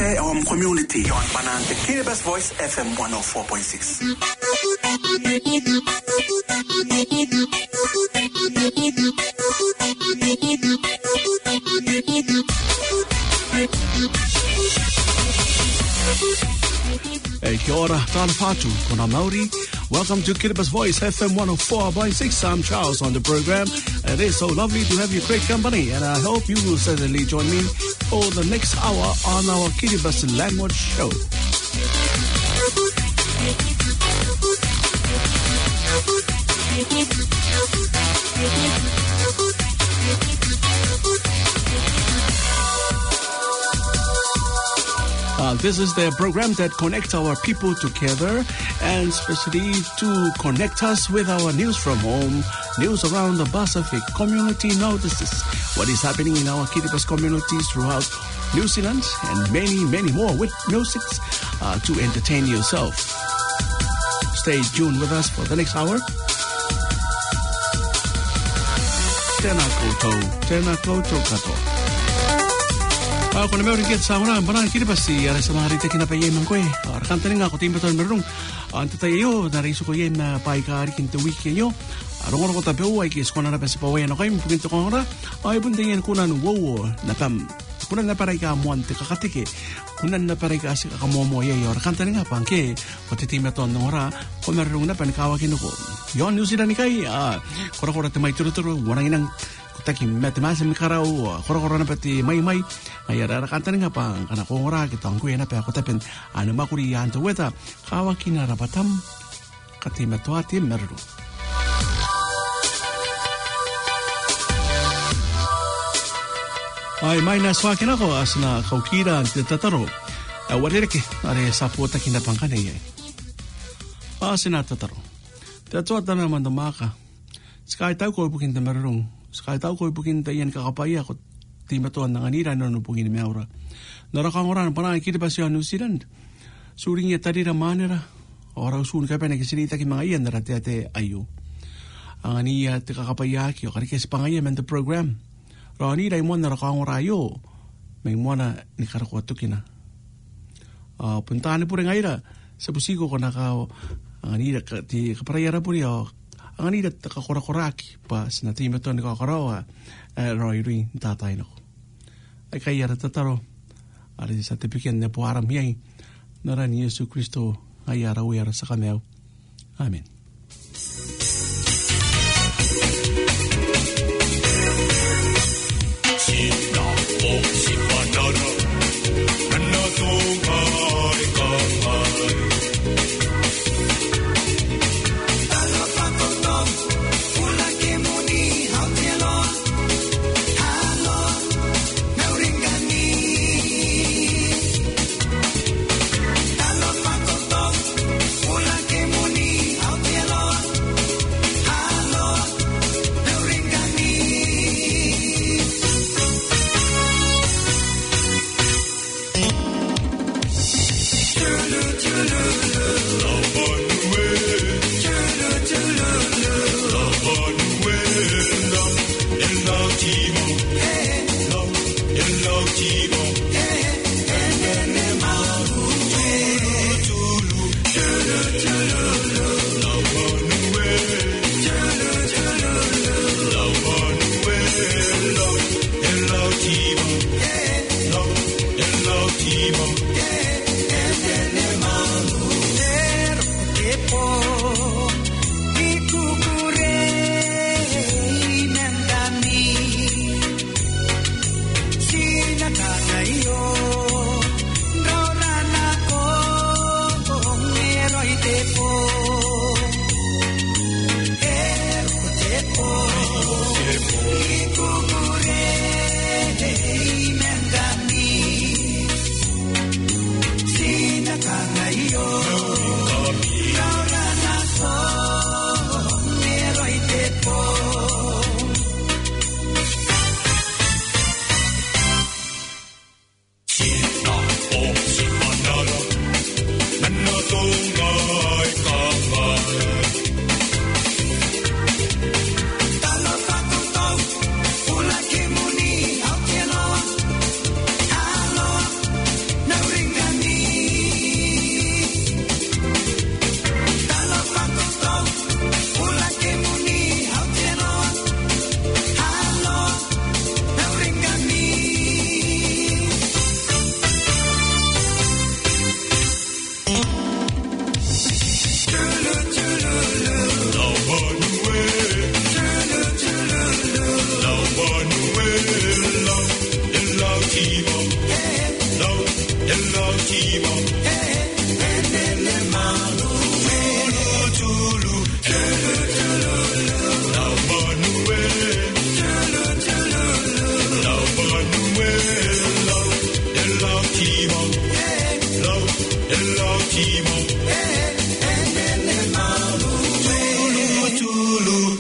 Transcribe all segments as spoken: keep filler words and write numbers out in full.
share our community. Yon Panante Kiribati Voice F M one oh four point six. Hey, kia ora, tāna pātu, kona Māori. Welcome to Kiribati Voice F M one oh four point six. I'm Charles on the program. It is so lovely to have you great company, and I hope you will certainly join me for the next hour on our Kiribati Language Show. Uh, this is the program that connects our people together, and especially to connect us with our news from home, news around the Pacific, community notices, what is happening in our Kiribati communities throughout New Zealand, and many, many more with music uh, to entertain yourself. Stay tuned with us for the next hour. Tēnā koutou, tēnā koutou katoa. Ah, kung na meron kit sa una, banang Kiribati, ara sa mga rita kinapayay man ko eh. Rakanta nga ko timba to merong. Ante tayo, nariso ko yun na paikari kinto wiki nyo. Arong-arong ko tabiw, ay kis ko na napasi pawayan ako, yung puginto ko nga, ay buntingin ko na nuwaw, napam. Kunan na paray ka amuante kakatike. Kunan na paray ka si kakamomo yayo. Rakanta nga pangke, patitimba to ng ora, kung merong na panikawakin ko. Yon, New Zealand ikay, ah, kura-kura timay turo-turo, warang inang taki matemasim karau kora-kora na pati may-may ay ararakanta nga pa kana ko ora kita ang kuya na pa ako tapin ano makuri yanto weta kawaki na rapatam katimatuati meru. Ay may naswakin ako as na kaukira ang tatataro awaririke are sa puta kinapang kanay as na tatataro tatuata naman dumaka skay tao ko bukin na marunong Sakay tao ko ipukin tayan kakapaya ko timatuan ng anira na nupugin ni Maura. Narakang oran pa na ikita pa siya New Zealand. Suring niya tari na manera. Oraw sun ka pa nagkasinita ki mga iyan na rati-ate ayo. Ang aniya ti kakapaya ki o karikis pa ngayon man the program. Raw anira imo narakang orayo. May mo na ni karakuato kina. Uh, puntahan ni po rin ngayon sa busigo ko naka ang anira ti kaparayara po niya ang anida kakura-kuraki pa sinatima to ni kakarawa Roy Ring tatay nako. Ay kaya ratataro ari sa tipikin na puharam hiyay naran ni Yesu Kristo ay araw-araw sa kamyaw. Amen. Yeah. el ottimo, e nelle mani, Tulu.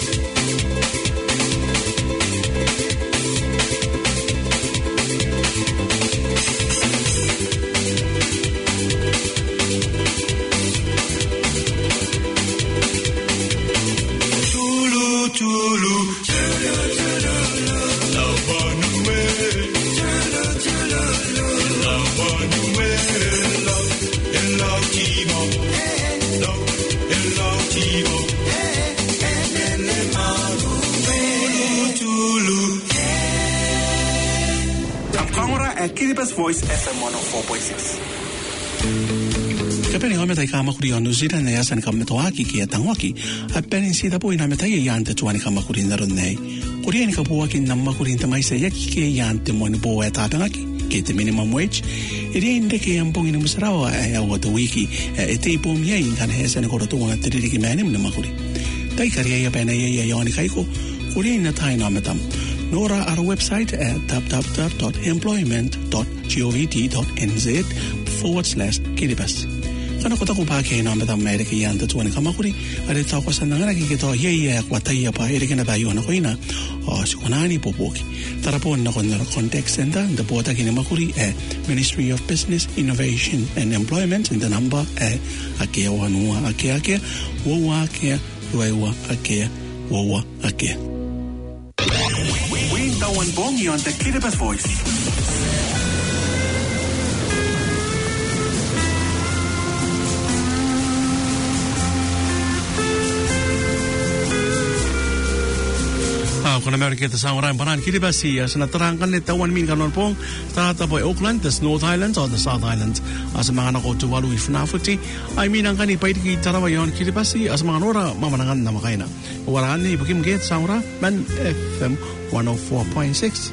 Kiribati Voice F M one oh four point six. Kapeni home tai kama kuri onu zira ne asan kama to aki ki atangwaki apeni sida po ina metai yante tuani kama kuri naron nei kuri ni kapo aki namma kuri nta mai se yaki ke yante mo ni bo eta tangaki ke te minimum wage iri inde ke ampong ini musarawa e awa to wiki e te po mia ingan hesa ne koro to wana tiri ki mani mna makuri tai kari ya pena ya ya ni kaiko kuri ina tai na metam Nora our website at w w w dot employment dot govt dot n z forward slash Kiribati. Kana kota ko pa ke na meta America yanta tuani kama kuri ale ta ko sananga ki to ye ye kwa tai pa ere kena ba yona ko ina o sikonani popoki tarapon na kon contact center the pota kini makuri e Ministry of Business Innovation and Employment in the number e ake wanua ake ake wo ake wewa ake wo ake Tawan Bongi on the Kiribati Voice. Kung Amerika ito sa orang panan Kiribati as natarangkan ni tawan min kanon pong tata po Auckland, the North Islands or the South Islands as mga nako tuwalu ifnafuti ay minang kani pa iti tarawa yon Kiribati as mga nora mamanangan na makaina waraan ni bukim get sa ora man F M one oh four point six.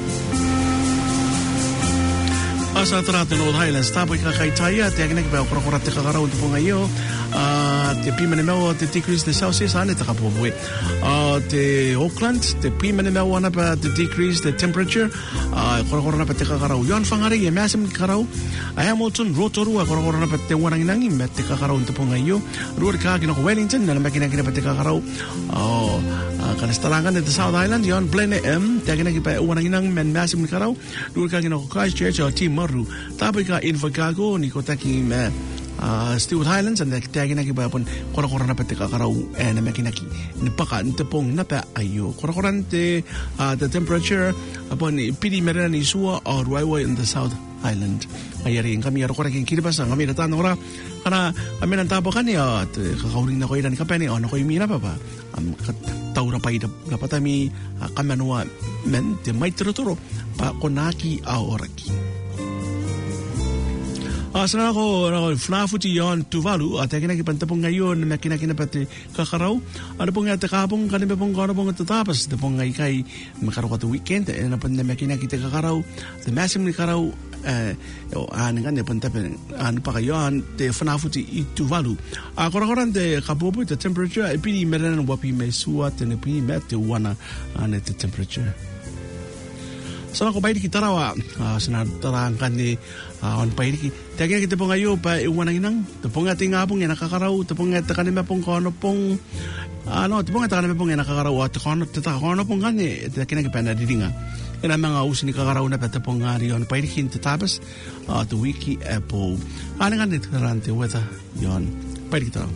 Asa trato North Highlands tapoy kakaitaya te agnek ba okra te kakaraw po ngayo te pimene mo te decrease the Celsius ane ta kapobuit te Auckland te pimene mo wana pa te decrease the temperature okra na pa te kakaraw yon fangari ye masim kakaraw Hamilton Rotorua okra na pa te wanang nangi met te kakaraw po ngayo ruor ka kino Wellington na makina kina pa te kakaraw kanastalangan te South Island yon Blaine M te agnek pa wanang nang men masim kakaraw ruor ka kino Christchurch o Timor Tapoy ka Invercargill ni ko taki me Stewart Highlands and the tagina ki ba pon kora-kora na pati kakaraw eh na makinaki nipaka nitapong napa ayo kora-korante the temperature upon pidi meran ni suwa or Waiwa in the South Island ayari kami aro kora kin Kiribati kami datan ora kana kami nang tapo kani at kakauring na ko ilan kapani ano ko imina pa ba am taura pa ida napatami kamanua men te mai trotoro pa konaki aoraki Asana ko fnafuti yon tuvalu at kina kipantapong ngayon na kinakina pati kakaraw ano pong at kapong kanime pong kono pong tatapas na pong ngay kay makaraw ka to weekend eh na pong na kinakita kakaraw the masim ni karaw eh ano nga pantapin ano pa kayo te fnafuti tuvalu akorakoran te kapopo the temperature ipini meran wapi mesua te ipini met te wana ano te temperature Sana ko baidi kita rawa sana tarangkan ni on baidi ki tagya kita pong ayo pa iwan nang tepong ating ngapong yan nakakaraw tepong at kanima pong kono pong ano tepong at kanima pong yan nakakaraw at kono tata kono pong kani takin ang pena didinga ina mga usin ni kakaraw na patapong ngari on baidi kin tatabas to wiki apple ano nga nito tarante weta yon baidi kita raw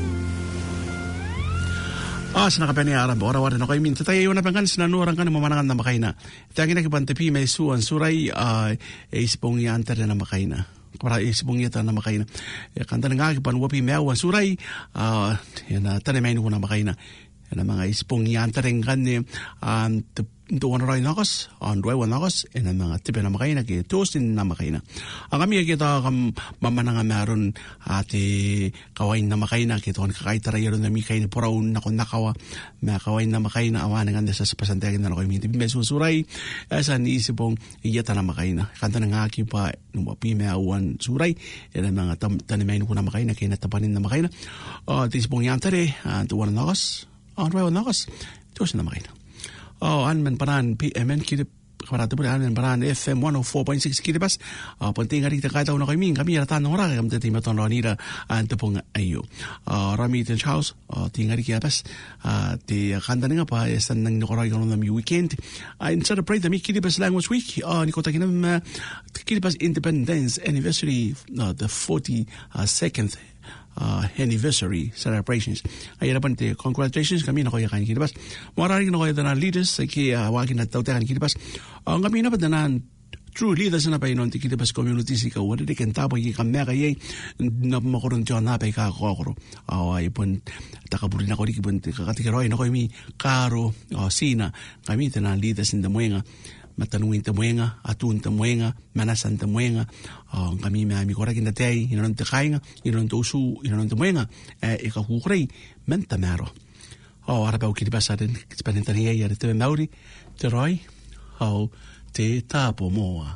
Ah, sana kapeni aram ora-ora na koy min tatay yun na pangan sinanurang kan mamanangan na makaina. Tagi na kipantepi may suan suray uh, ispong yanter na makaina. Para ispong yata na makaina. Kanta nga kipan wapi mewa suray uh, yan tanay ko na makaina. Yan mga ispong yanter kan ni um, tuwan rin nakos, on duwan nakos, ina mga tipe na makaina, kaya tuosin na makaina. Ang kami kita kam mamanang meron ati kawain na makaina, kita on kakaitara yun na mikay ni poraun na kon nakawa, mga kawain na makaina, awan nga sa pasantagin na nakoy minti. May susuray, asa niisipong iyata na makaina. Kanta na nga aki pa, numapi may awan suray, ina mga tanimayin ko na makaina, kaya natapanin na makaina. Tisipong yantare, tuwan nakos, on duwan nakos, tuosin na makaina. Oh, an man paran P M N Kirip kamarata pura anen baran F M one oh four point six kilibas uh, penting hari kita kata una kami kami ada tanong orang kami tadi maton nira antepung ayo uh, rami tel Charles uh, tinggal di kilibas uh, di kanta nga pa esan nang nikoray kono mi weekend uh, in celebrate the kilibas language week uh, ni kota kinam uh, kilibas independence anniversary uh, the forty-second Uh, anniversary celebrations. Ay harapan te congratulations kami na kaya kan kilibas. Maraming na kaya tanan leaders kaya uh, wagin na tawtakan kilibas. Ang kami na padanan true leaders na pa inon ti kilibas community si ka wala de kentabo ki kamya kay na makoron jo na pa ka ko. Ay pun takaburi na ko di pun kakatikiroy na ko mi karo uh, sina kami tanan leaders in the muenga. Matanungin tamuenga, atun tamuenga, manasan tamuenga, uh, kami may ami korakin na tay, inanon te kainga, inanon te usu, inanon tamuenga, eh, ikakukuray, mentamero. Oh, arabaw kilibas atin, kispanintaniya, yari te mauri, te roy, oh, te tapo moa.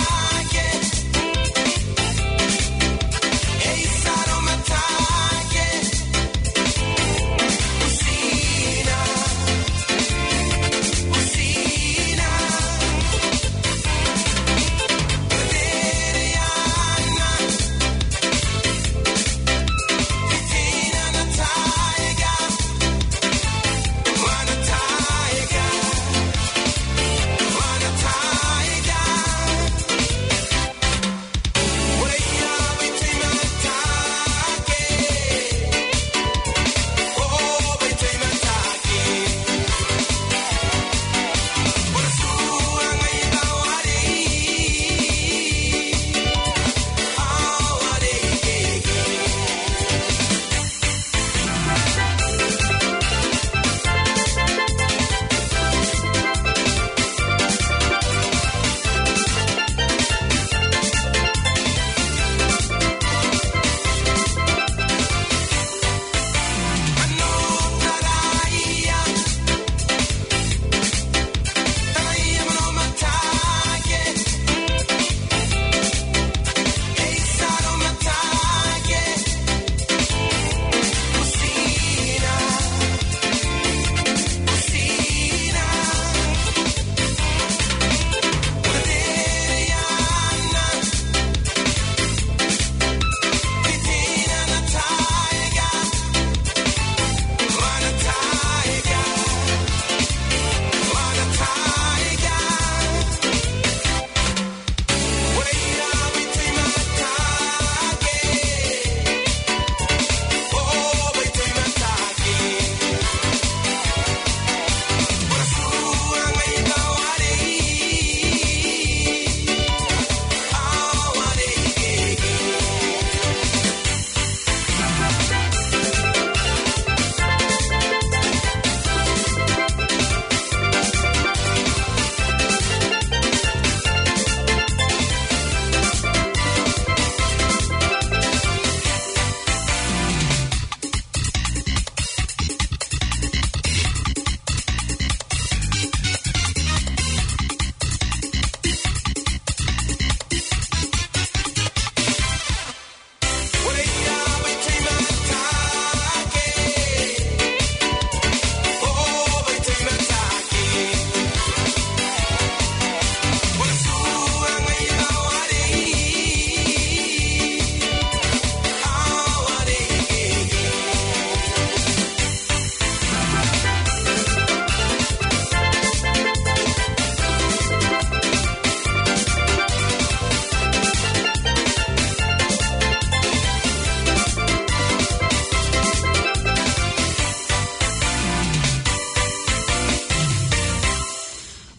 Yeah.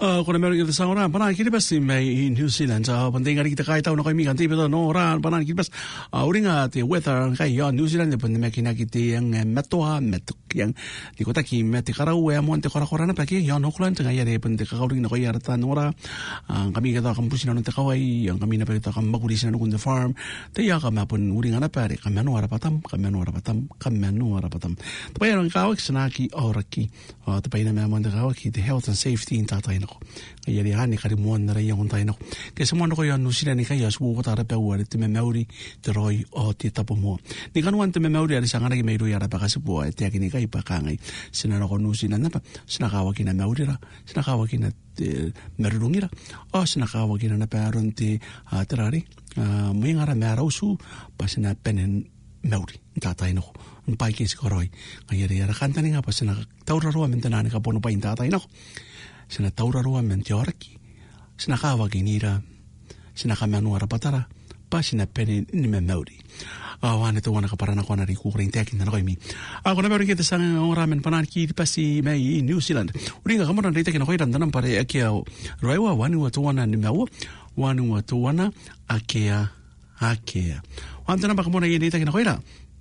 Uh, kung meron kita sa oran, panay kilibas si may New Zealand. Sa banding nga kita kahit na kami kanti pero no oran, panay kilibas. Uh, uri nga ti weather kay yon New Zealand pun may kinakiti ang metoha metok yang di kota ki meti karawe mo ante kora kora na pa ki yon Auckland nga yare pun te kakauring na ko yara ta nora. Ang kami kita kampus na nung te kawai, ang kami na pa kita kamagulis na nung the farm. Te ya kami pun uri nga na pa re kami no ara patam, kami no ara patam, kami no ara patam. Tapay ang kawak sanaki oraki. Uh, tapay na may mo kawak ki the health and safety in tatay na kaya yani kari muan na rin yung tayo na kaya sa mga ko yan no sila ni kaya suwo ko tara pa uwari ti memauri ti roy o ti tapo mo ni kanuan ti memauri ari sa nga nagi mayro yara pa kasi po ti akini kay pa kangay sinana ko no sila na pa sinakawagin na mauri ra sinakawagin na merungira o sinakawagin na paron ti terari muy nga ra meraw su pa sinapenen mauri tatay na ko ang paikis ko roy kaya yara kanta ni nga pa sinakatauraro amintana ni kapono pa yung tatay na ko sinatauraro amenti oraki sinakawagin ira sinakamanuara patara pa sinapene ni memauri awan ito wana kaparana ko na rin kukuring tekin na nakoy mi ako na meron kita sa oramen panan ki pa si may New Zealand uri nga kamuran rita kinakoy randanan pare akia raiwa wani watu wana ni mewa wani watu wana akia akia wanta na baka muna yun rita kinakoy ra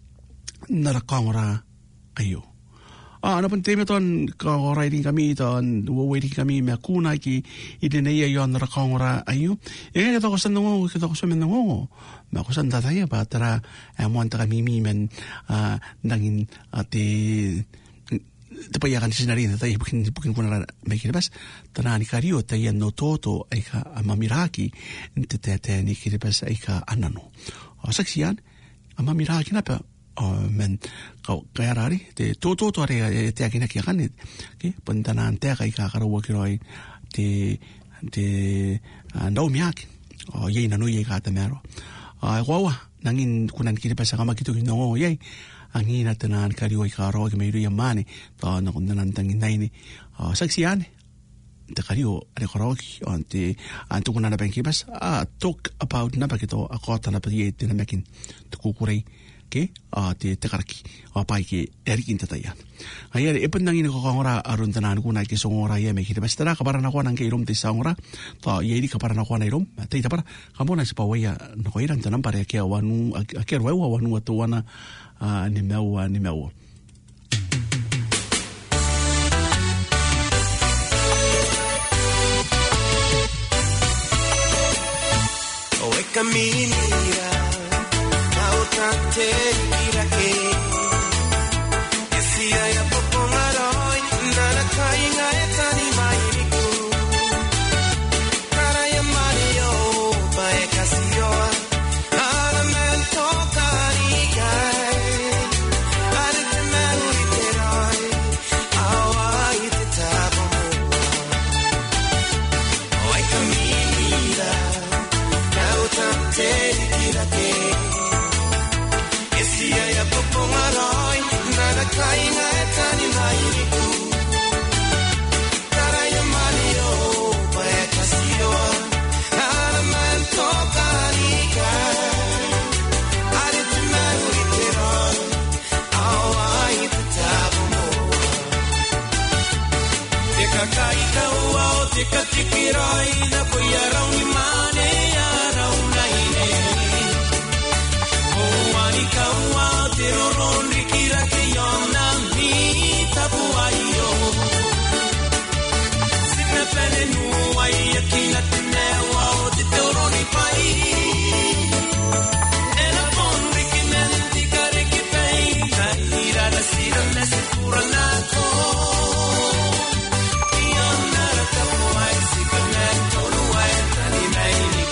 narakangora ayo Ah, ano pun tema ton ko riding kami ton waiting kami me kuna ki idinaya yon rakongora ayu e nga to ko san ngo ko ko san ngo ma ko san ta ya ba tara amon ta kami mi men ah nangin ati tapayakan sinari na tayo bukin bukin ko na may kiribas tanani kariyo tayo no toto ay ka amamiraki intete ni kiribas ay ka anano o saksiyan amamiraki na pa Uh, men kau kaya rari te toto to are te akina kia kanit ke pantanan te kai ka karawa kiroi te te ndau miak o ye na no ye ka te mero ai kwawa nangin kunan kiri pasa kama kitu no ye angina tanan karioi ka ro ke me ru yamani ta na kunan tangin naini saksiane te kario are koroki on te antu kunan na penkibas ah talk about na pakito akota na pa ye te na mekin te kukurei ke a te te karaki a pai ke erikin tataya ayere epen nangin ko kangora arun tanan ko na ke songora ye me kite bastara ka para na ko nang ke irom te sangora ta ye di ka para na ko na irom te ta para kamona se pawaya no ko iran tanan para ke wanu ke ro wa wanu to wana ni mewa ni mewa o e caminira te mira que si hay a poco maroi nada cainga eta ni mai ku para llamar yo pae casio ala mento cariga ala te mari teroi awai te tabo oi camina cau tante mira que si hay a poco maroi nada cainga eta ni mai ku para llamar yo pae casio ala mento cariga ala te mari teroi awai te tabo te kakai kaua o te katikiroi na poia rauni mane ya rauna ine Wani kaua te roron rikira ke yona ni tapu ayo Sikna pene nuai akina te mewa o te te oroni pai Ela pon rikimenti ka rikipei Ka ira na sira na se pura na ko Yona ra tapu ai sika mento nuai tani meini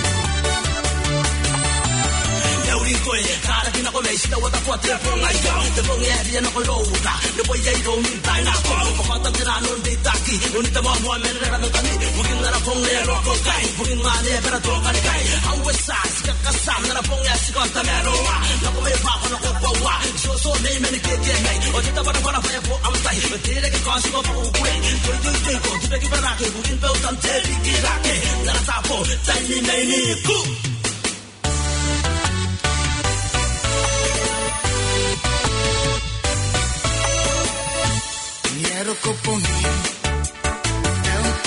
Cara que na começa da outra foto é por lá então te vou é na coloca depois aí do me tá na foto falta tirar no de aqui não te vou mo merda no caminho porque na ponga é roco cai porque mane para tocar cai how was size que casam na ponga é se conta meroa na come pa no copo wa so so nem me que que nei o te tá para para vai por am sai te que consigo por o quei tu tu tu tu te que para que porque pelo tanto que ra que na tá po tá ni nei ni ku Ero koponi, é um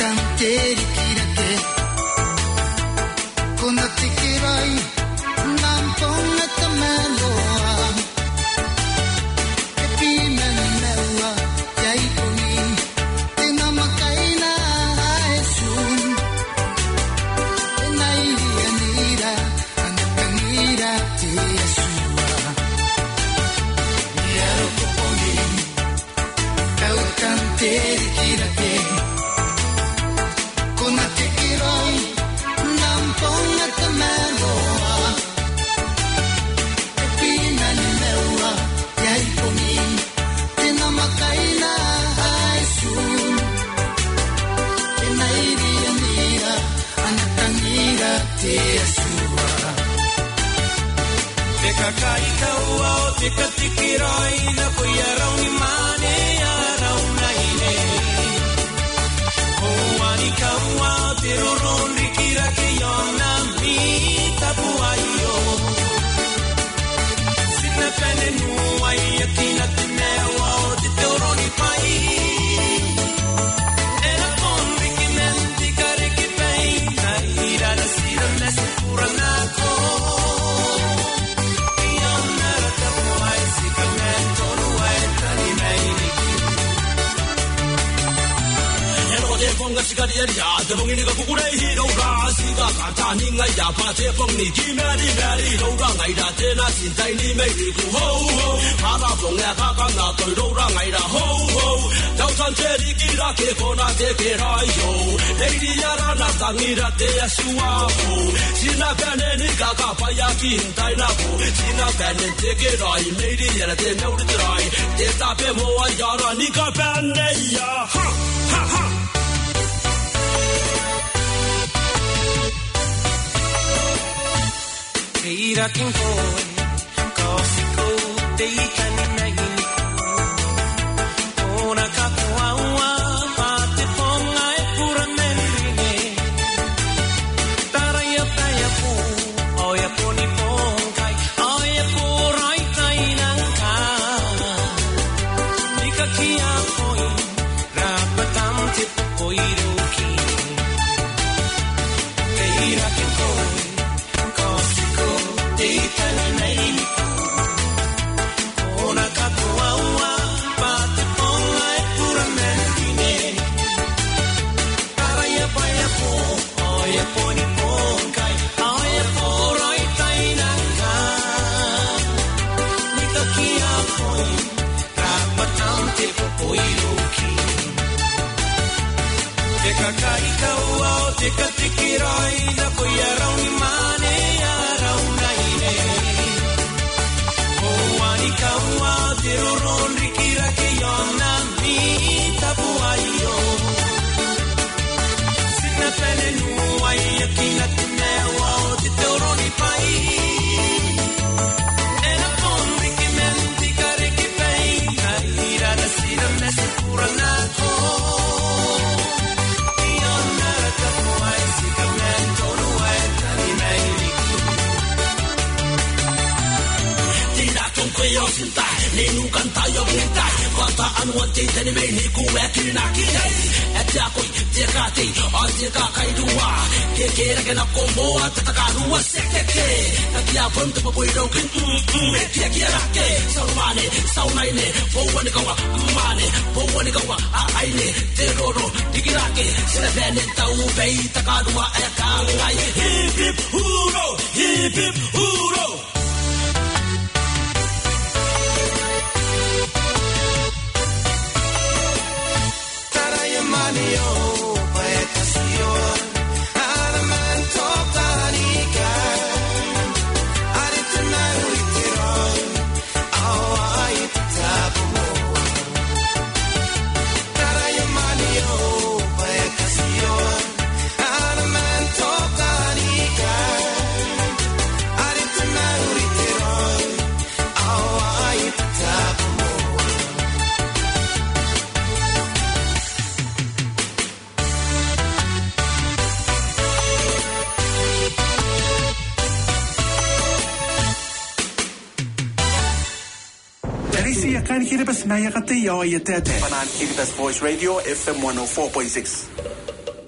Kan Kiribati na yakate yaw ayete ate. Panan Kiribati Voice Radio F M one oh four point six.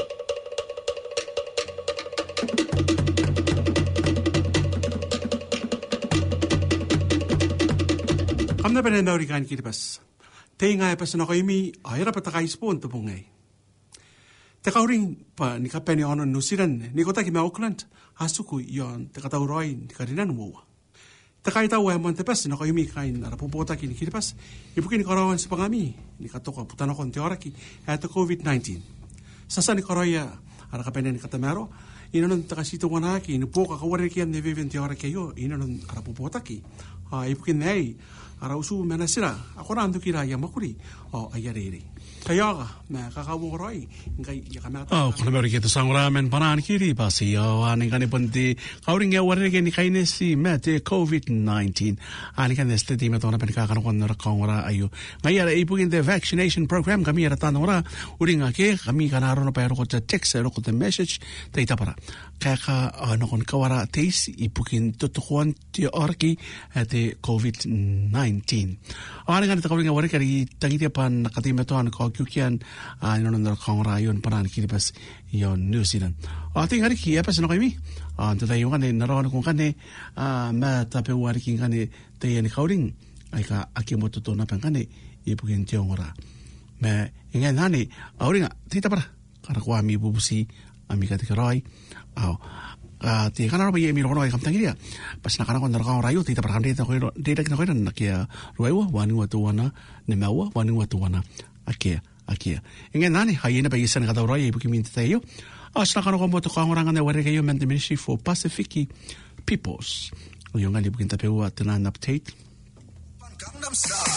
Amna pa na naurikan kiripas. Tayo nga pa sa nakoyimi, ayara pa takaispo ito po ngay. Takauring pa ni kapeni onon nusiran, ni kota kima Auckland, hasuku yon takatauroy ni karinan mo. Takaitaw ay montepes, nakoyimi kain arapupota kini kiripas, ipukin karawan sa pangami, ni katoka putanokon teoraki, eto COVID nineteen. Sasa ni karaya, ara kapeni ni katamero, inanon takasito wanaki, inupo kakawarikyan ni Vivian teoraki yo, inanon arapupota ki. Ipukin na ay, arausu menasira ako na ando kira yang makuri o ayarere kaya ka na kakawuroy ngay yakamata oh kuna beri kita sangra men panan kiri pasi o ani kani ponti kauring ya warre ke ni kaine si mate COVID nineteen ani kan este ti metona pen ka kan kon ra kongra ayu ngay ara ipugin the vaccination program kami ara tanora uringa ke kami kan aro no pero ko text ro ko the message taita para kaka no kon kawara teis ipugin totuan ti orki ate COVID nineteen ani kan ta kauring ya warre kari tangite pan nakati meton ko kyukian ano no kongra yon panan kiri pas yon New Zealand o ating hari ki apa sino kami ah today yung kan naron kung kan ma tape wari king kan te ni kauring ay ka akimoto to na pan kan ipugin tiongora ma ingan hani auring tita para kara ko ami bubusi ami ka tikroy aw ah ti kana ro ye mi ro no kam tangiria pas na kana ko ndar ka rayo tita para kan dita ko dita ko na kia ruwa wani watu wana ne mawa wani watu wana akia akia inge nani hayena ba yesen kada roye buki min tayo asna kana ko moto ko ngoranga ne ware kayo men the Ministry for Pacific Peoples yung ngali bukin tape wa tanan update Gangnam Style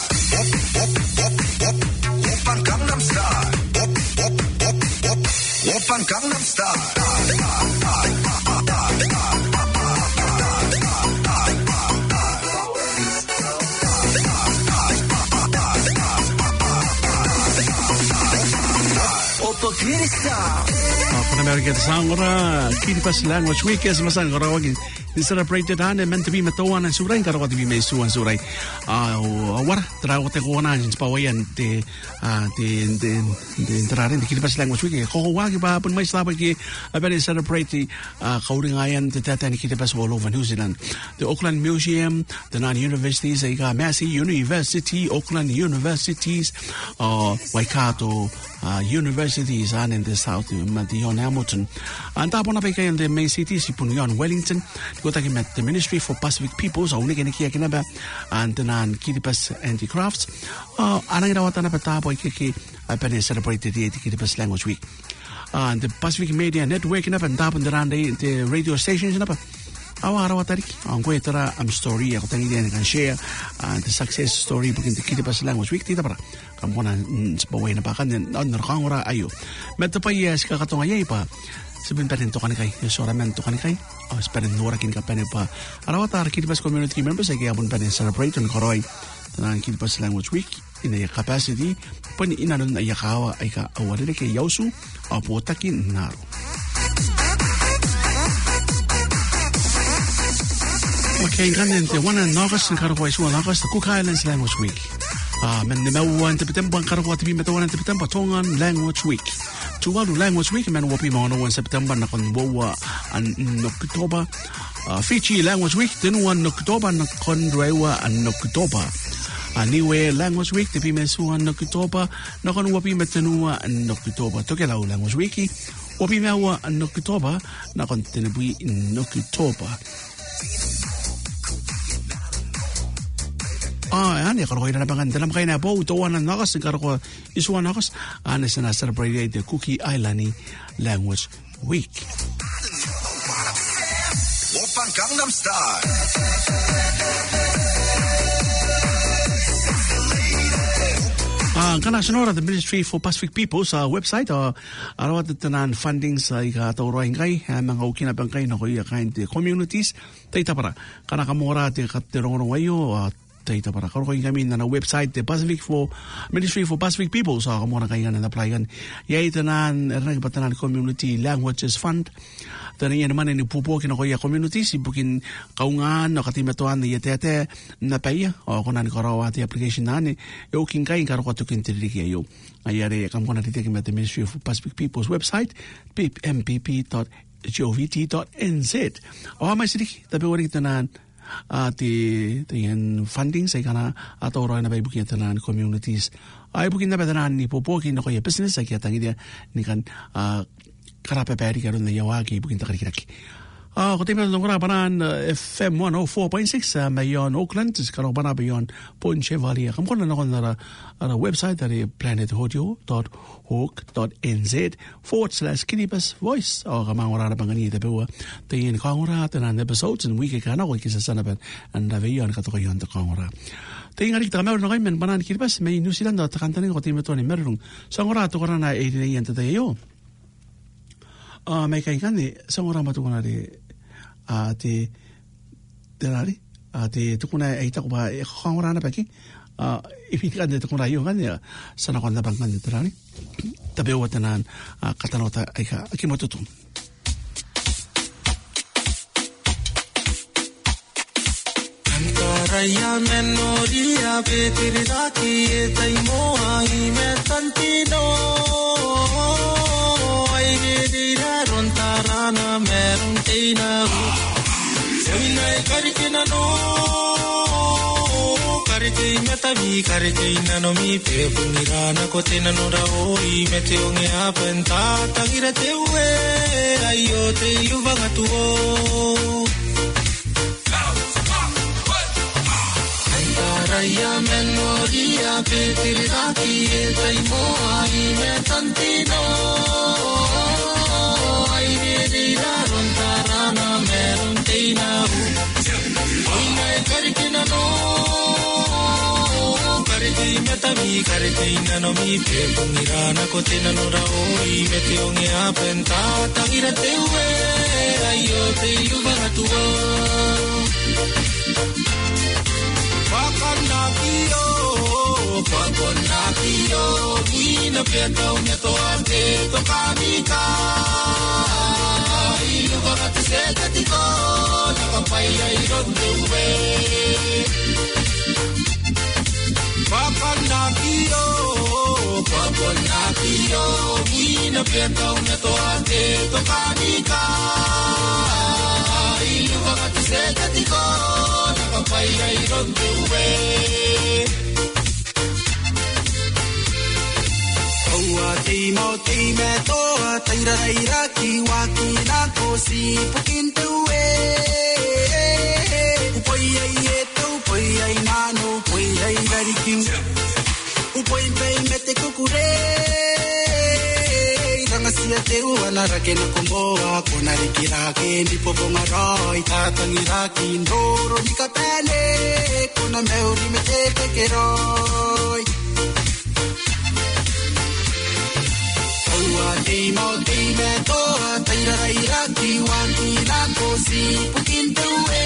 Open Gangnam Style Open Gangnam Style Ako na meron kita sangora, Kiripas Language Week, as masang karawagin, celebrated han, meant to be matawan and suray, karawag to be may suwan suray. Wara, tarawa te ko na, jins pawayan, te, te, te, te, tararin, the Kiripas Language Week, kokowagi ba, pun may slapag ki, abali celebrate the kauringayan, the tata ni Kiripas all over New Zealand. The Auckland Museum, the nine universities, the Massey University, Auckland Universities, Waikato, Uh, universities and in the south Madion Hamilton and tapon na pay in the main cities Punion Wellington go take met the Ministry for Pacific Peoples au niki niki kinaba and nan Kiripas Handicrafts uh anang rawatan na patapo kiki apene celebrated the Kiripas Language Week uh, and the Pacific Media Network na tapon the the radio stations na pa awara watari ang kwetara am story ako tangi din kan share uh, the success story bukin the Kiripas Language Week tita para kamona spaway na pakan on nakangora ayo meta pa yes ka katonga yai pa sabin pa rin to kanikay yosoramen to kanikay o sparen nora kin ka pa pa arawata Kiripas community members ay kaya bun pa rin celebrate on koroy tanang Kiripas Language Week in a capacity pan inanon ay yakawa ay ka awari kay yausu apo takin naro Okay, ganun te one and August and Karawa is one August the Cook Islands Language Week. Ah, men the Melwa and the Petemba Karawa to be Metawan and the Petemba Tongan Language Week. Tuwalu Language Week, men Wapi Mono one September nakon Wowa and October. Ah, Fiji Language Week, then one October nakon Rewa and October. Anyway, Language Week, the Pimesu and October, nakon Wapi Metanua and October. Tokelau Language Week, Wapi Mewa and October, nakon Tenebui in October. Ah, ani karo ina bangan dalam kaina po tuwan na nakas karo ko isuan nakas ana sana celebrate the Cook Island Language Week. Open Gangnam Style. Ah, kana sonora the Ministry for Pacific Peoples sa website uh, arawat tanan funding sa ikatawroin kay mga ukina bangkay na ko kain the communities tayta para kana kamora te katerong wayo uh, taita para karo kami na website the Pacific for Ministry for Pacific Peoples sa kamora kay na apply kan yai tanan erang patanan community languages fund tani naman ni pupo kino ko ya community sibukin kaungan no katimatuan ni yete na paya o kunan karo ati application nani yo king kay karo ko to kintiriki yo ayare kam kona tite ki the Ministry for Pacific Peoples website m p p dot govt dot n z o may sidik tabi wari tanan ti tingin funding sa kana ato ro na bay bukin tanan communities ay bukin na betanan ni popoki no ko business sa kita ngidia ni kan karape peri karon na yawagi bukin ta kiraki ah ko timel ngora banan F M one oh four point six mayon Auckland is karo bana bayon Port Chevalier kam kon na kon na na website ari planet audio dot org dot n z forward slash Kinibus voice o kamangora na bangani de bewa tin kangora tanan episodes and week kana ko kisa sanaban and avion ka to yon to kangora tin ari ta meron ngayon banan Kinibus may New Zealand ta kantanin ko timeto ni merong sangora to kana eighty yen ta yo ah may kay kani sangora matukuna de ati denari ati tukuna eita ko ba khangora na paki ah ipikan de tukuna yo kanya sana kon na bangan de denari tabe watanan katanota aika akimotutu Raya memoria petiraki taimo ai me tantino ai dira rontarana merun teina seina karikina no karikei metavi karikei nano mi pepunirana kotena no raoi meteonge apenta tangira tewe ayo te luvanga tuo Raya memoria petiraki taimo ai me tantino ai dira rontarana merun teina oina karikina no karikei metavi karikei nano mi pepunirana kotena no raoi meteonge apenta tangira tewe ayo te luvanga tuo Pakanakio, pakanakio, ina pieta unya toate tokamika. Ilu bakati sekatiko, nakapaya ironde uwe. Pakanakio, pakanakio, ina pieta unya toate tokamika. Ilu bakati sekatiko. Papaya ironde uwe Oua teimo teime toa Taira raira ki waki na kosi Pukinte uwe Upoia ieto, upoia inano Upoia irarikim Upoia mete kukure Rangasia teu anarake na komboa Konarikirake ndipo bongaroi Tatangiraki ndoro nikapele Kuna meuri mete pekeroi Oua teimo teime toa Taira rairaki wanki nakosi Pukinte ue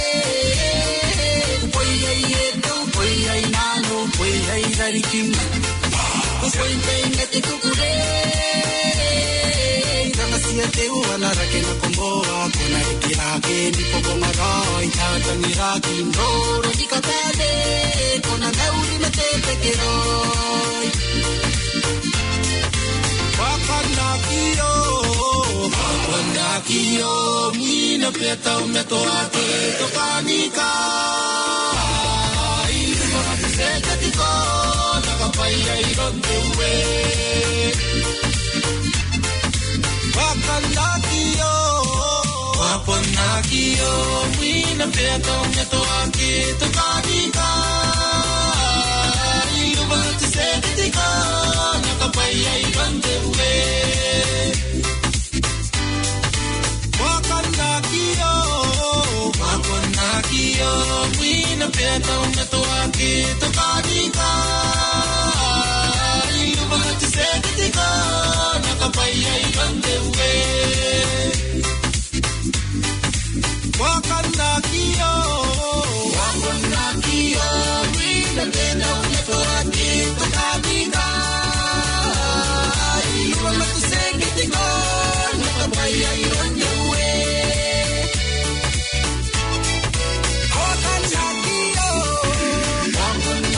Upoia ieto, upoia inano Upoia irarikim Upoia mete kukure Rangasia teu anarake na komboa Konarikirake ndipo bongaroi Tatangiraki ndoro nikapele Kuna meuri mete pekeroi Pakanakio, pakanakio Mina pieta umeto ate tokanika Ilu bakati sekatiko Nakapaya ironde uwe Pakanakio, pakanakio Mina pieta umeto ate tokanika Ilu bakati sekatiko Nakapaya ironde uwe Pakanakio, pakanakio Mina pieta umeto ate tokanika Ilu bakati sekatiko Nakapaya ironde uwe Pakanakio, pakanakio Mina pieta umeto ate tokanika Ilu bakati sekatiko Nakapaya ironde uwe Pakanakio, pakanakio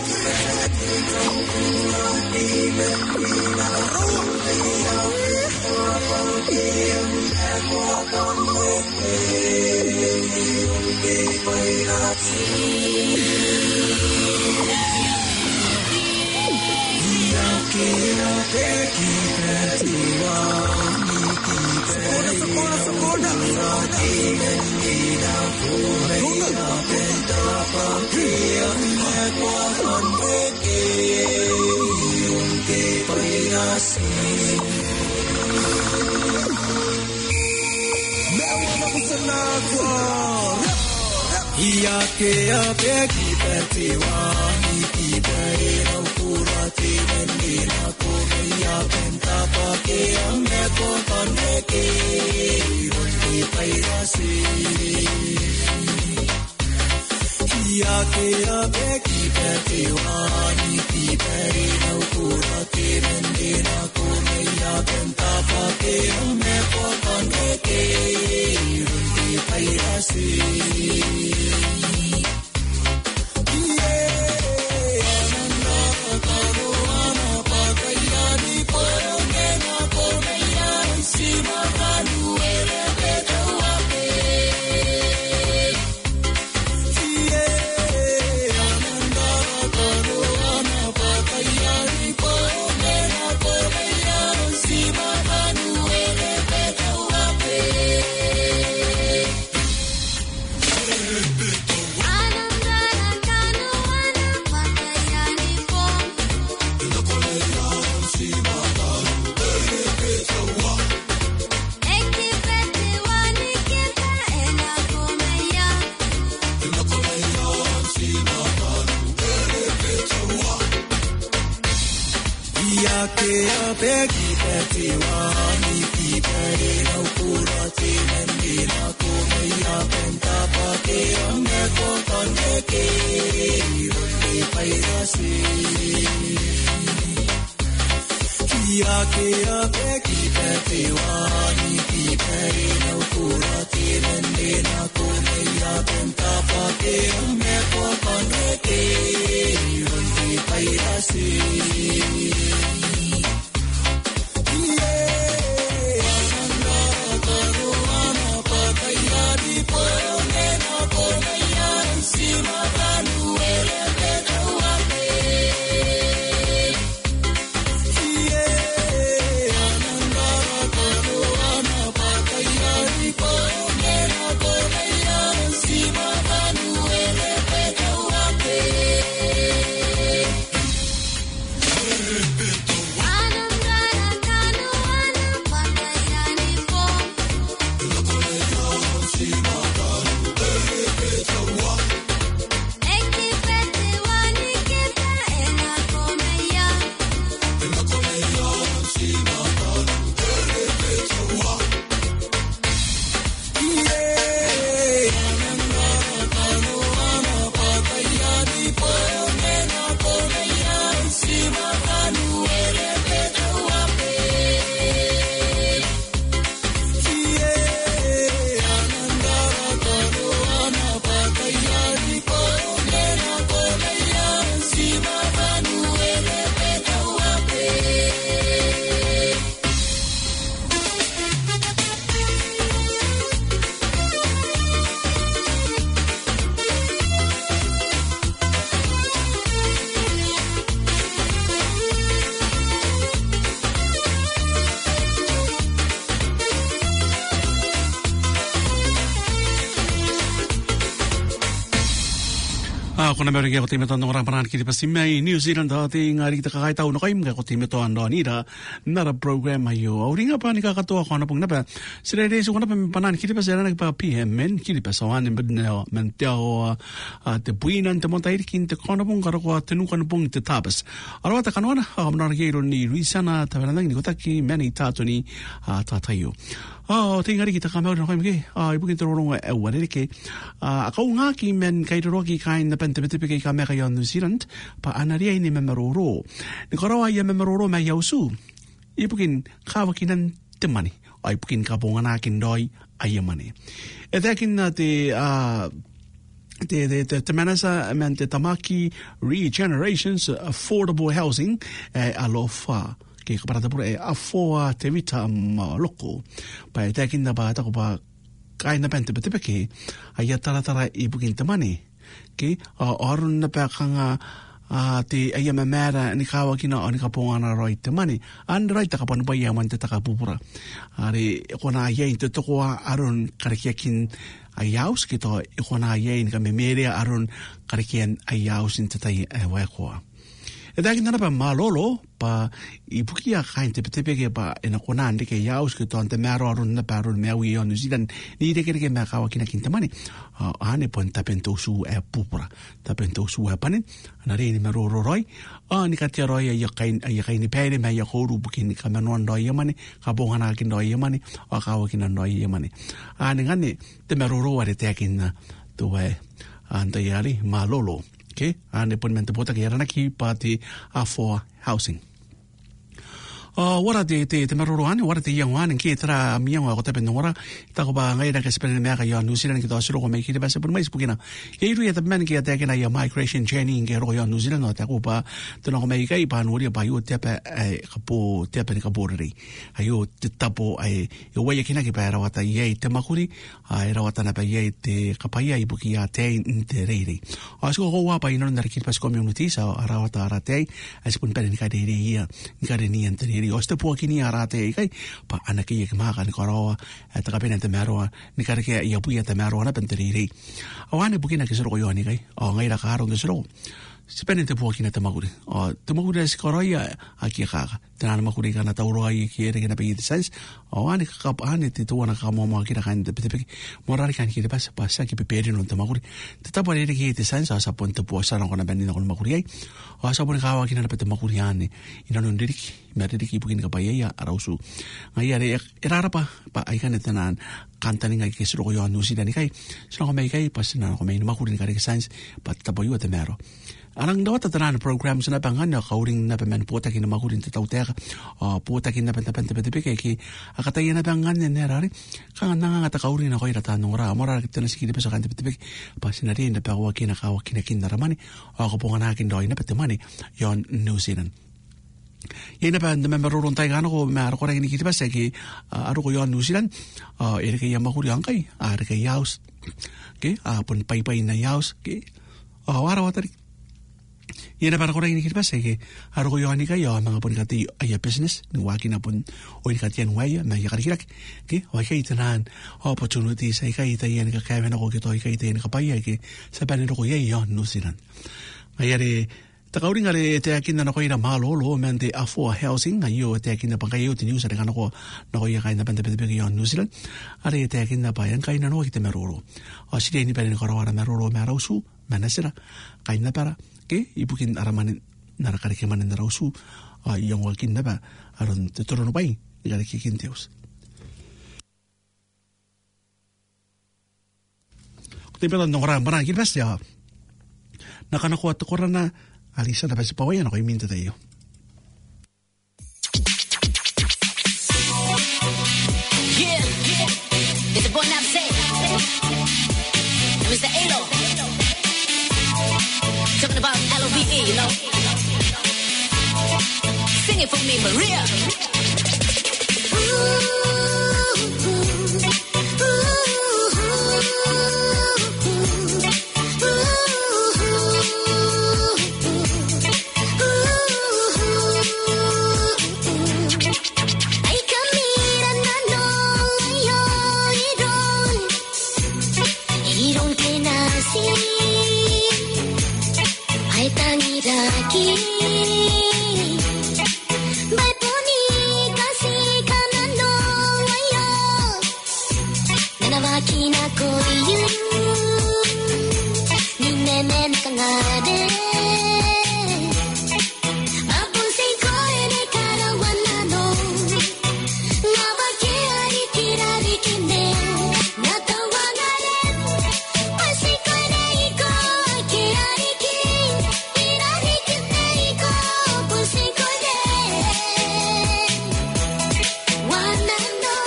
Ako na meron kaya ko timeto ng orang panahon kiti pasimay New Zealand dati nga rin kakakitaw na kayo mga ko timeto ang doon ira na program ayo. Uri nga pa ni kakatuwa ko na pong napa. Sila rin so ko na pa panahon kiti pa sila nagpa-P M men kiti pa sawan ng badna mentao te buinan te montay kin te kono pong karako tenukan pong te tapas. Arawata kanwana ako na rin ni Rizana tabalang ni kotaki many tato ni tatayo. Oh, tingari kita kamau na kayo mga ibu kita rorong ewan ini ke ako nga ki men kay rogi kain na pentepetipe kay kame kayo New Zealand pa anariya ini memeroro ni karawa ya memeroro may yausu ibukin kawakinan temani ay ibukin kabungan akin doy ayamani etakin na te te te te te manasa man te tamaki regenerations affordable housing e alofa ke ka parata pura e afoa te vita ma loko pa te kinda ba ta ko ba kaina pente pete ke ai tara tara I bukin te mani ke arun na pa kanga a te ai ma mera ni kawa kina ani ka pongana roi te mani an roi ta ka pon ba ia man te ta ka pupura are kona ai te to ko arun karakiakin ai aus ki to I kona ai ni ka me meria arun karakian ai aus in te tai e wa ko e dai nana pa malolo pa I bukia kain te pete ke pa ena kona ande ke yaus ke to ante mero arun na parun me wi on Zealand ni de ke ke me kawa kina kinta mani ane pon tapento su e pupura tapento su e panin na re ni mero roi ani ka te roi ya kain ya kain pere me ya koru bukin ka manon roi mani ka bongana kin roi mani a kawa kina roi mani ane ngane te mero ro are te kin to e ante yari malolo ke ane pon mente pota ke rana ki pati a for housing Uh, wara te te te maroro ane wara te yang ane ke tra miang ko te penora ta ko ba ngai na ke spene me ka yo New Zealand ki to siro ko me ki te ba se por mais pukina e ru ya te man ki ata ke na ya migration journey ke ro yo New Zealand no ta ko ba te no ko me ka I pa no ri ba yo te pa e ka po te pa ni ka borri ayo te tapo ai yo wa ye kina ki pa ra wata ye te makuri ai ra wata na pa ye te ka pa ye buki ya te interere asko ko wa pa ino na ki pas community sa ra wata ra te ai spun pa ni ka de ri ya ni ka de ni entre o ste po kini arate kai pa anaki ke ma ka ni koroa ta ka pena te mero ni ka ke ia puia te mero na penteriri awane bukina ke soro yo ni kai o ngai ra ka ro de soro sepene te po kina te maguri o te maguri se koroia aki ka te na maguri ka na tauro ai ki ere na pe te sense o ane ka ka ane te to na ka mo mo ki ra kan te pe morari kan ki te pas pas ki pe pere no te maguri te tapo ere ki te sense sa ponte po sa na ko na beni na ko maguri ai o sa pon ka wa ki na pe te maguri ane ina no ndiriki me riki bukin ka pa ia arausu ngai are era pa pa ai kan te na kantani ngai ke soro yo New Zealand kai so ko me kai pas na ko me na maguri ka ke sense pa tapo yo te mero arang dawata tanan programs na pangana kauring na paman pota kina makurin te tautera o pota kina penta penta penta peke ki akatay na pangana ne rari ka nanga ta kauring na ko ira tanora mora kita na sikide pesa kan penta peke pasinari na pa wa kina ka wa kina kinda ramani o ko ponga na kin doi na penta mani yon New Zealand Yena pa na member ron tai gano ko ma ko regi kita pasa ki aro ko yon New Zealand ere ke yama kuri angkai are ke yaus ke apun pai pai na yaus ke o ara watari Yena para ko regi kita pasa ki aro ko yon ni ka yo mga pun kati ay business ni waki na pun o ni katian waya ma ya karirak ke wa kai tanan opportunities ay kai tayen ka ka na ko ke to kai tayen ka pai ke sa pa ni ko ye yon New Zealand ayare Ta kauringa le te akina na koira malo lo mente a for housing na yo te akina pa kai uti news kana ko na ko ya kaina pente pente yo New Zealand are te akina pa yan kaina no ki te meroro o sire ni pere ko ora meroro merausu manasira kaina para ke ibukin araman na rakare ke manen rausu a yang walkin na ba aron te toro no pai ya le ki kinteus te pela no ora para ki bestia na kana ko at korana Alisa na pesa pawaya na ko iminta tayo. Yeah, it's a boy now say. Mister Alo. Talking about L O V E, you know. Sing it for me, Maria.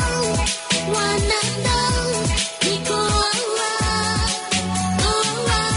Wanna know, Nico, oh, oh.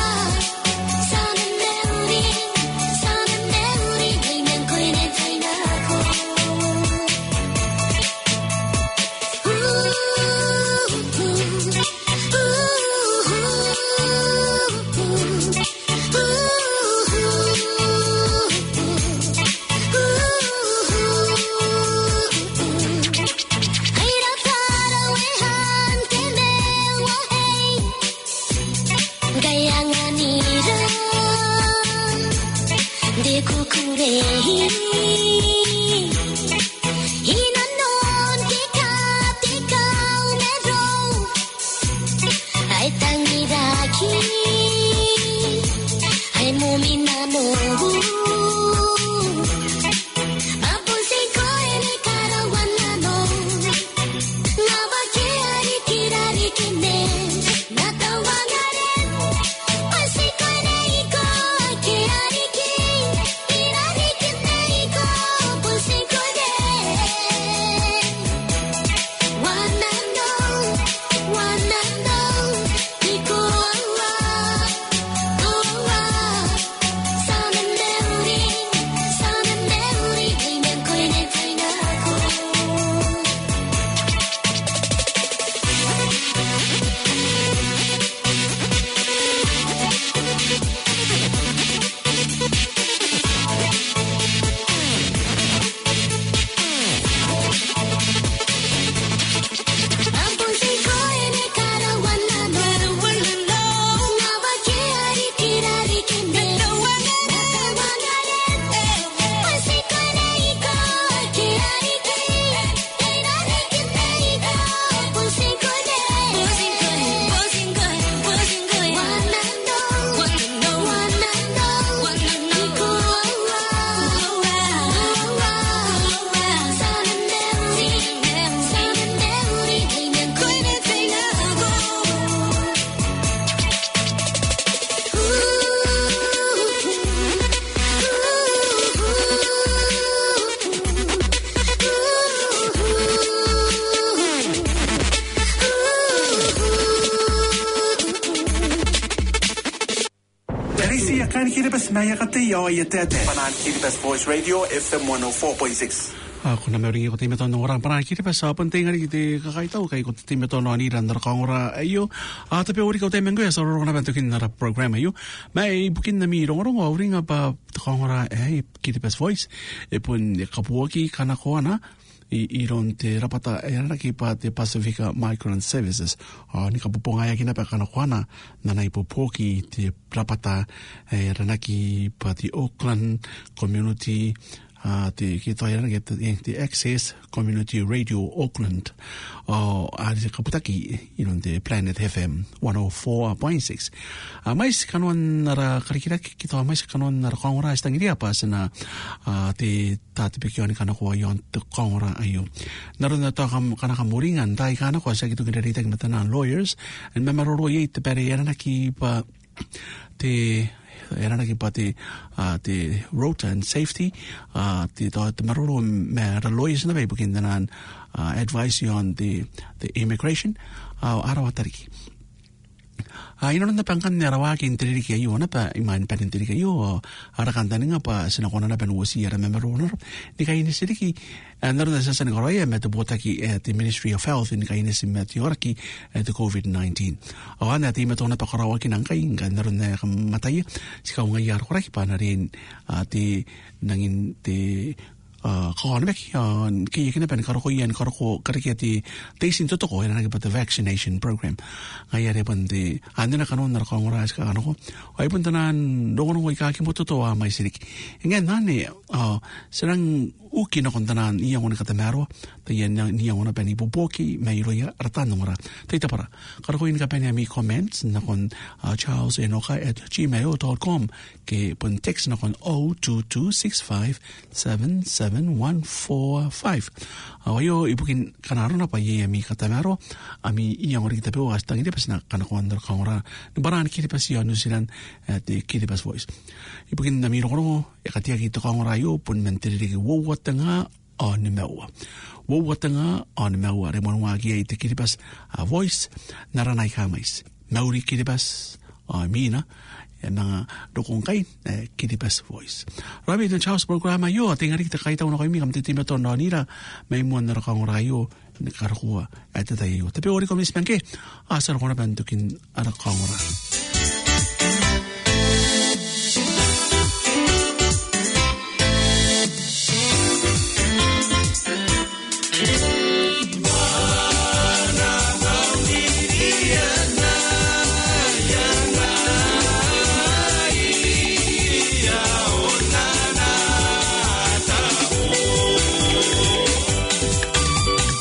Marisi akan Kiribati maya kate yo yetete. Panan Kiribati Voice Radio F M one oh four point six. Ako na meron ko timeton ng orang panan Kiribati sa penting ari kite kakaitaw kay ko timeton no ani ran dar kangora ayo at pe ori ko temengo ya soro na bantukin na program ayo may bukin na mi rong rong ori nga pa kangora eh Kiribati Voice e pun kapuaki kana ko na iron te rapata era ki pa te Pacifica Migrant Services o ni kapuponga ya kina pa kana ko na na ipopoki te rapata era ki pa ti Auckland Community Uh, te ki toia na get the Access Community Radio Auckland o uh, ari kaputaki inon te Planet F M one oh four point six uh, mais kanon nara karikira ki to mais kanon nara kongora istangiria pas na uh, te tate pekioni kana ko yon te kongora ayo naro na to kam kana kamuringan dai kana ko sa gitu kidari tag matana lawyers and memaro ye te pere yana ki pa te era na ki pati uh, te road and safety uh, te to te maroro me ra lawyers na be bukin danan uh, advice on the the immigration uh, arawa tariki uh, ino na pangkan ni arawa ki intiri ki ayo na pa iman pa intiri ki ayo ara kanta nga pa sinakona na pa nuwasi ara me maroro ni kay ni siriki naro na sa sanagoroya me te botaki at the Ministry of Health ni kay ni si Metioraki at the COVID nineteen o ana ti meto na pakarawa ki nang kay naro na matay si ka nga yar koraki pa na rin ati nangin te uh kawanmek yan kaya kinapan karako yan karako karaki ati taisin totoko yan naging pa the vaccination program kaya repan di ando na kanon na rakong oras ka ano ko ay punta na doon ko ikakimot totoo may sirik nga nani uh sarang uki na kontanan iya ngona katamaro tayan niya ngona pa ni Boboki may roya ratan ngora tayta para karako in ka pa mi comments na kon uh, charles enoka at gmail dot com ke pun text na kon oh two two six five seven seven one four five awayo ibukin kanaro na pa iya mi katamaro ami iya ngora kita po hasta ngiti pas na kanako andar kangora baran kiti pas yo nusilan at the Kiribati Voice ibukin na mi ro ekatia kita kangora yo pun menteri wo tanga on mewa wo watanga on mewa re mon wagi e te Kiribati a Voice naranai kamais mauri Kiribati a mina na dokong kai Kiribati Voice rabi den Charles programa yo tingari kita kaita una kai mi kam titimeto no nira may mon na kang rayo ni karkuwa at tayo tapi ori ko mispanke asar ko na bantukin ara kang ra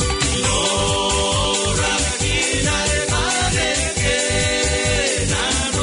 na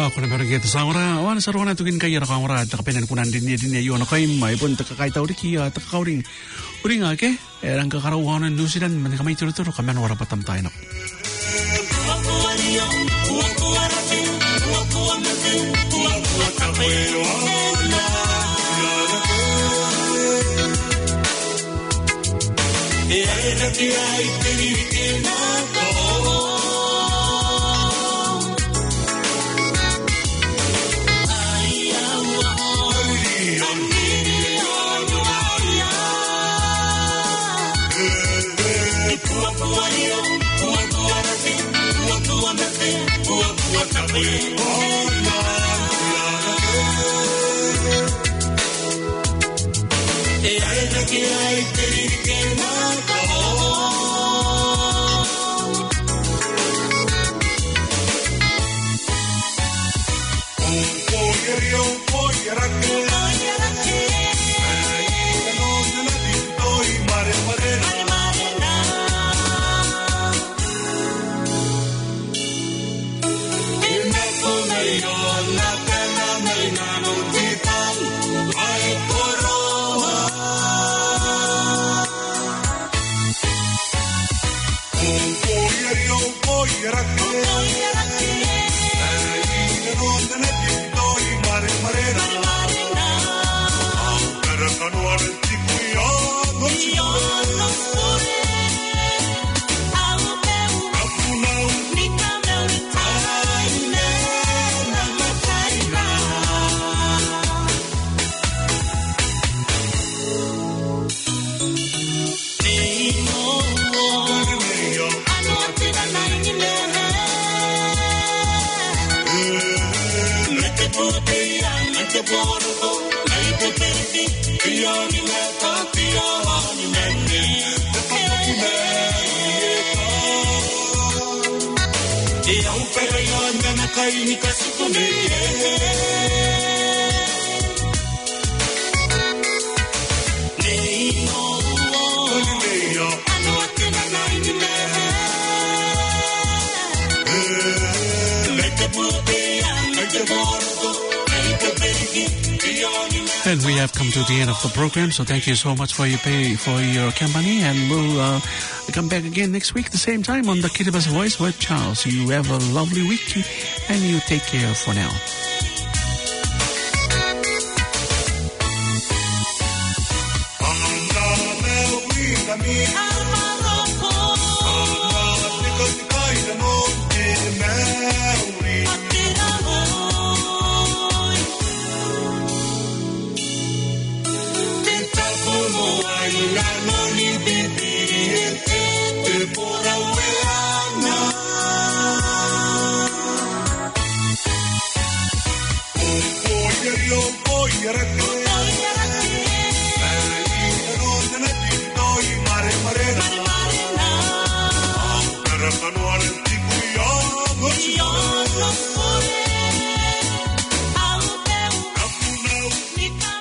kuna mereka tasawara wan sarwana tukin kaya rakamara takapenan kunan din din ya yona kaim mai pun takakai tau diki ya takauring uring ake erang kakarawanan lusidan manikamay turu-turu kamen wara patam tayo na And we have come to the end of the program, so thank you so much for your pay, for your company, and we'll uh, come back again next week, the same time on the Kiribati Voice with Charles. You have a lovely week, and you take care for now. Nika